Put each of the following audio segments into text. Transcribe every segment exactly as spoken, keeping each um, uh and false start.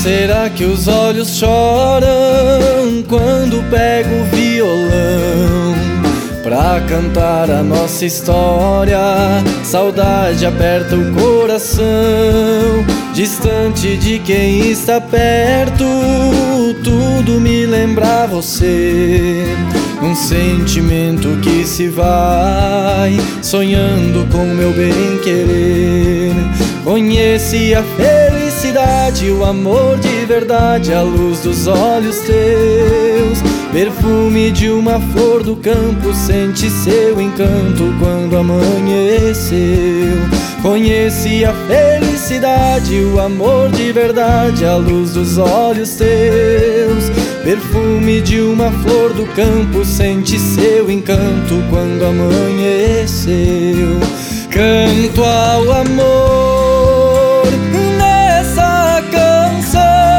Será que os olhos choram quando pego o violão pra cantar a nossa história? Saudade aperta o coração, distante de quem está perto. Tudo me lembra você, um sentimento que se vai, sonhando com meu bem-querer. Conheci a felicidade, o amor de verdade, a luz dos olhos teus, perfume de uma flor do campo, sente seu encanto quando amanheceu. Conheci a felicidade, o amor de verdade, a luz dos olhos teus, perfume de uma flor do campo, sente seu encanto quando amanheceu. Canto ao amor nessa canção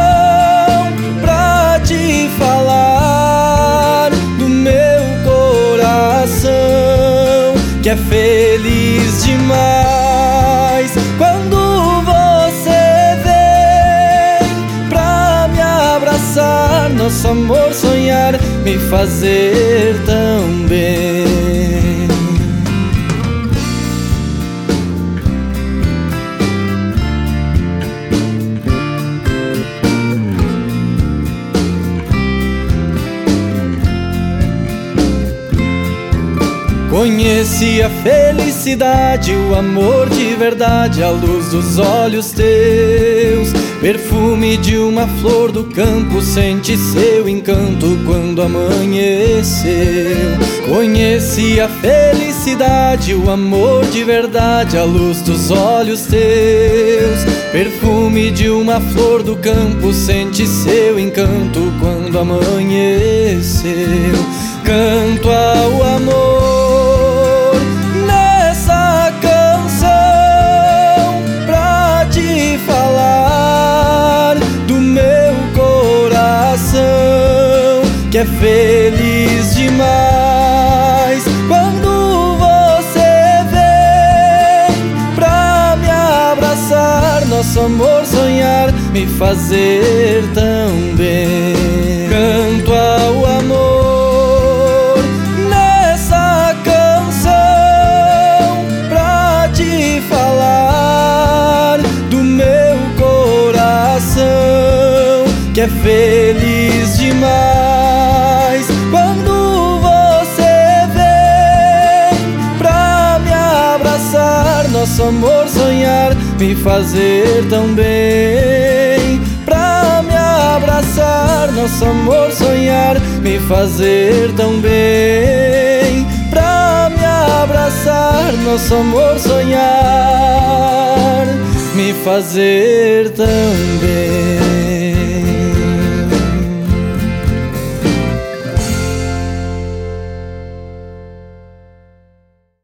pra te falar do meu coração, que é feliz demais quando você vem pra me abraçar. Nosso amor sonhar, me fazer tão bem. Conheci a felicidade, o amor de verdade, a luz dos olhos teus, perfume de uma flor do campo, sente seu encanto quando amanheceu. Conheci a felicidade, o amor de verdade, a luz dos olhos teus, perfume de uma flor do campo, sente seu encanto quando amanheceu. Canto ao amor que é feliz demais quando você vem pra me abraçar. Nosso amor sonhar, me fazer tão bem. Canto ao amor nessa canção pra te falar do meu coração, que é feliz demais quando você vem pra me abraçar. Nosso amor sonhar, me fazer tão bem. Pra me abraçar, nosso amor sonhar, me fazer tão bem. Pra me abraçar, nosso amor sonhar, me fazer tão bem.